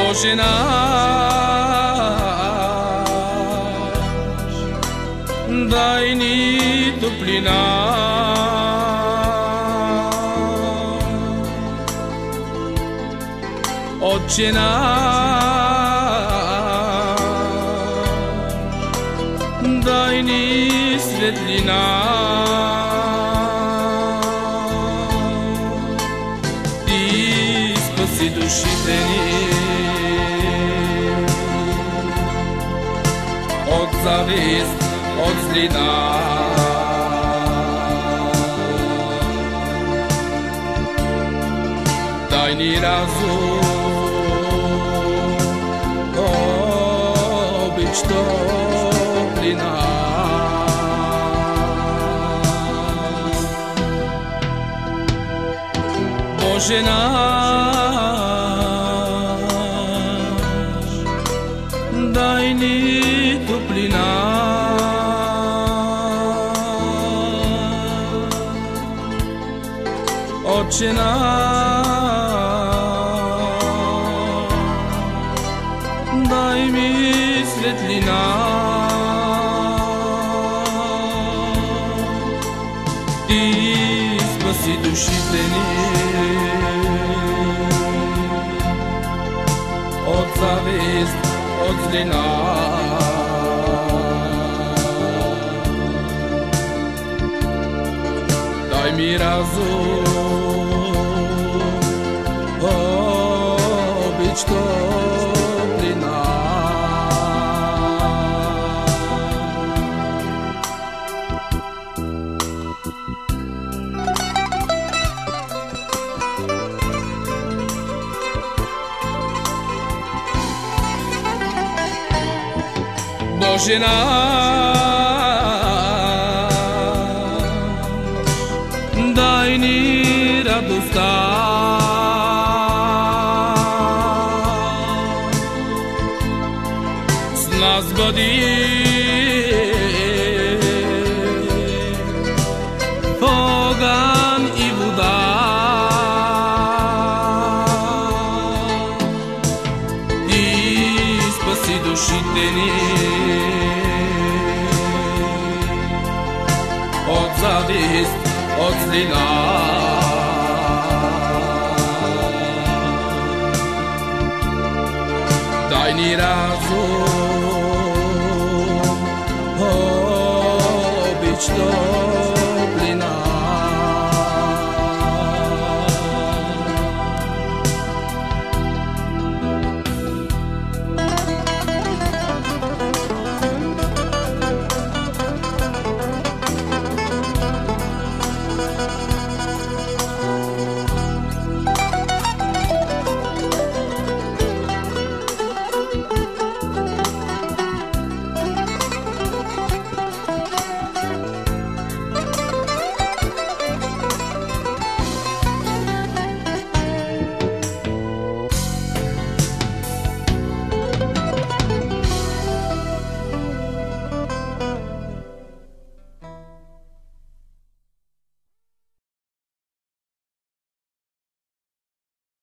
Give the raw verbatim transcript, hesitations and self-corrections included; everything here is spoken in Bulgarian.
Боже наш, дай ни топлина. Отче наш, дай ни светлина. Ти спаси душите ни от завист, от злина. Дай ни разум, обич, топлина. Боже наш, дай ни топлина. Отче наш, дай ми светлина. Ти спаси душите ни от завист, от злина. Дай ми разум, обич, топлина. Боже наш, дай ни радостта. С нас бъди огън и вода. И спаси душите ни от завист, от злина. Дай ни разум,